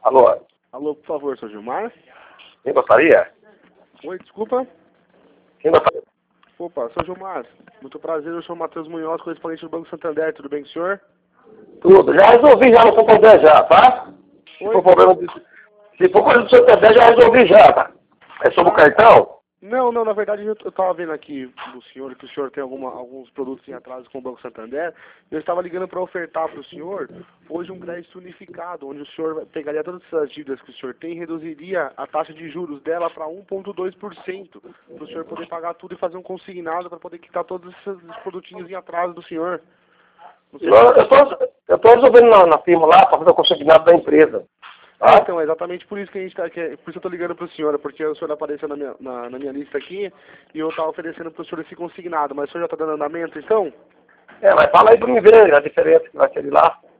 Alô? Alô, por favor, Sr. Gilmar? Quem gostaria? Oi, desculpa. Quem gostaria? Opa, Sr. Gilmar, muito prazer, eu sou o Matheus Munhoz, correspondente do Banco Santander, tudo bem com o senhor? Tudo. Já resolvi já no Santander já, tá? Se Oi? for problema de... Se for coisa do Santander, já resolvi já, tá? É sobre o cartão? Não, na verdade eu estava vendo aqui do senhor que o senhor tem alguns produtos em atraso com o Banco Santander. Eu estava ligando para ofertar para o senhor hoje um crédito unificado, onde o senhor pegaria todas essas dívidas que o senhor tem e reduziria a taxa de juros dela para 1,2%, para o senhor poder pagar tudo e fazer um consignado para poder quitar todos esses produtinhos em atraso do senhor. Não sei Eu tô resolvendo na firma lá para fazer o consignado da empresa. Tá? Então, é exatamente por isso que a gente tá aqui, por isso eu tô ligando pro senhor, porque o senhor apareceu na minha lista aqui e eu tava oferecendo pro senhor esse consignado, mas o senhor já tá dando andamento, então? Mas fala aí pra mim ver a diferença que vai ser de lá.